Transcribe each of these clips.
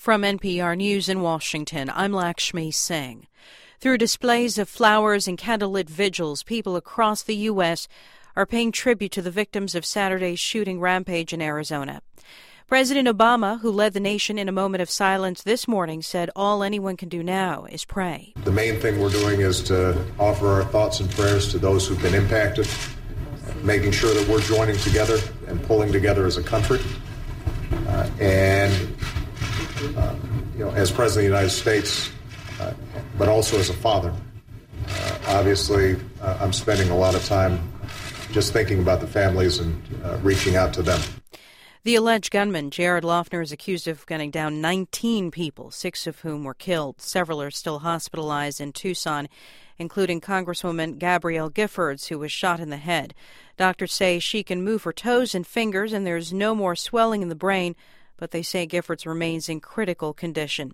From NPR News in Washington, I'm Lakshmi Singh. Through displays of flowers and candlelit vigils, people across the U.S. are paying tribute to the victims of Saturday's shooting rampage in Arizona. President Obama, who led the nation in a moment of silence this morning, said all anyone can do now is pray. The main thing we're doing is to offer our thoughts and prayers to those who've been impacted, making sure that we're joining together and pulling together as a country. As President of the United States, but also as a father, obviously I'm spending a lot of time just thinking about the families and reaching out to them. The alleged gunman, Jared Loughner, is accused of gunning down 19 people, 6 of whom were killed. Several are still hospitalized in Tucson, including Congresswoman Gabrielle Giffords, who was shot in the head. Doctors say she can move her toes and fingers, and there's no more swelling in the brain, but they say Giffords remains in critical condition.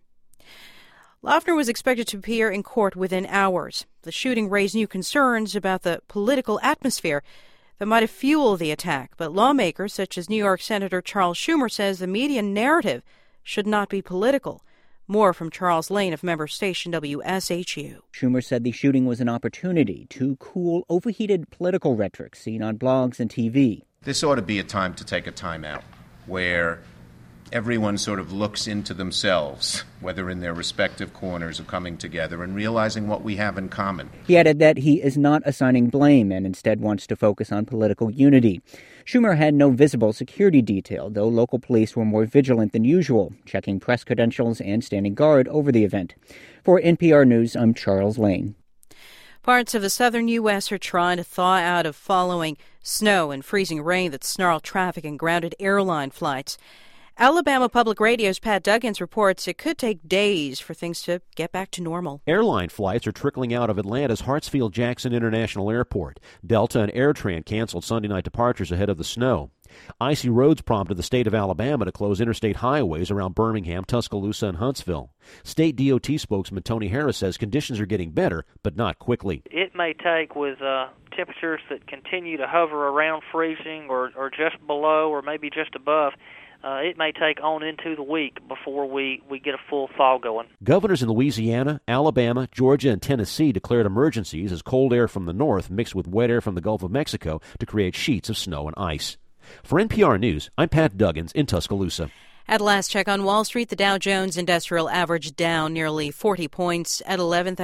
Loughner was expected to appear in court within hours. The shooting raised new concerns about the political atmosphere that might have fueled the attack, but lawmakers such as New York Senator Charles Schumer says the media narrative should not be political. More from Charles Lane of member station WSHU. Schumer said the shooting was an opportunity to cool overheated political rhetoric seen on blogs and TV. This ought to be a time to take a time out where everyone sort of looks into themselves, whether in their respective corners of coming together and realizing what we have in common. He added that he is not assigning blame and instead wants to focus on political unity. Schumer had no visible security detail, though local police were more vigilant than usual, checking press credentials and standing guard over the event. For NPR News, I'm Charles Lane. Parts of the southern U.S. are trying to thaw out of following snow and freezing rain that snarled traffic and grounded airline flights. Alabama Public Radio's Pat Duggins reports it could take days for things to get back to normal. Airline flights are trickling out of Atlanta's Hartsfield-Jackson International Airport. Delta and AirTran canceled Sunday night departures ahead of the snow. Icy roads prompted the state of Alabama to close interstate highways around Birmingham, Tuscaloosa, and Huntsville. State DOT spokesman Tony Harris says conditions are getting better, but not quickly. It may take, with temperatures that continue to hover around freezing or just below or maybe just above, it may take on into the week before we get a full thaw going. Governors in Louisiana, Alabama, Georgia, and Tennessee declared emergencies as cold air from the north mixed with wet air from the Gulf of Mexico to create sheets of snow and ice. For NPR News, I'm Pat Duggins in Tuscaloosa. At last check on Wall Street, the Dow Jones Industrial Average down nearly 40 points at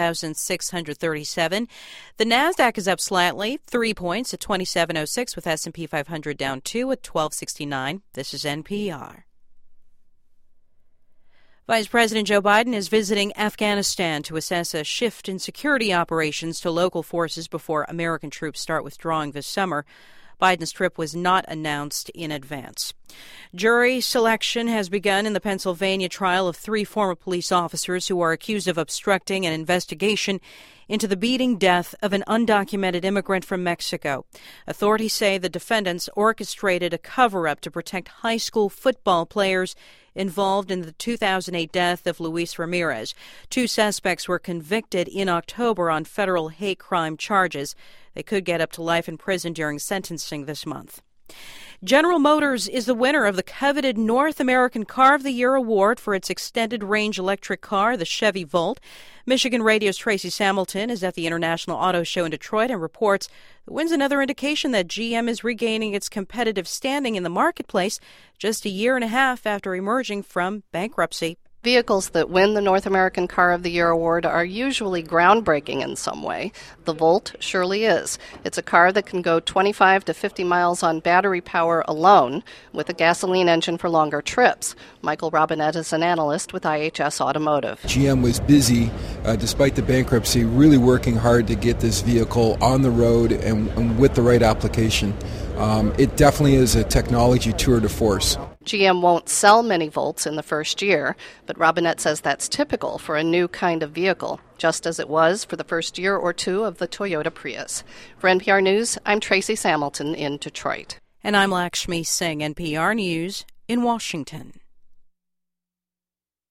11,637. The Nasdaq is up slightly, 3 points at 2706, with S&P 500 down 2 at 1269. This is NPR. Vice President Joe Biden is visiting Afghanistan to assess a shift in security operations to local forces before American troops start withdrawing this summer. Biden's trip was not announced in advance. Jury selection has begun in the Pennsylvania trial of 3 former police officers who are accused of obstructing an investigation into the beating death of an undocumented immigrant from Mexico. Authorities say the defendants orchestrated a cover-up to protect high school football players involved in the 2008 death of Luis Ramirez. 2 suspects were convicted in October on federal hate crime charges. They could get up to life in prison during sentencing this month. General Motors is the winner of the coveted North American Car of the Year award for its extended-range electric car, the Chevy Volt. Michigan Radio's Tracy Samilton is at the International Auto Show in Detroit and reports the win's another indication that GM is regaining its competitive standing in the marketplace just a year and a half after emerging from bankruptcy. Vehicles that win the North American Car of the Year award are usually groundbreaking in some way. The Volt surely is. It's a car that can go 25 to 50 miles on battery power alone, with a gasoline engine for longer trips. Michael Robinette is an analyst with IHS Automotive. GM was busy, despite the bankruptcy, really working hard to get this vehicle on the road and with the right application. It definitely is a technology tour de force. GM won't sell many Volts in the first year, but Robinette says that's typical for a new kind of vehicle, just as it was for the first year or two of the Toyota Prius. For NPR News, I'm Tracy Samilton in Detroit. And I'm Lakshmi Singh, NPR News in Washington.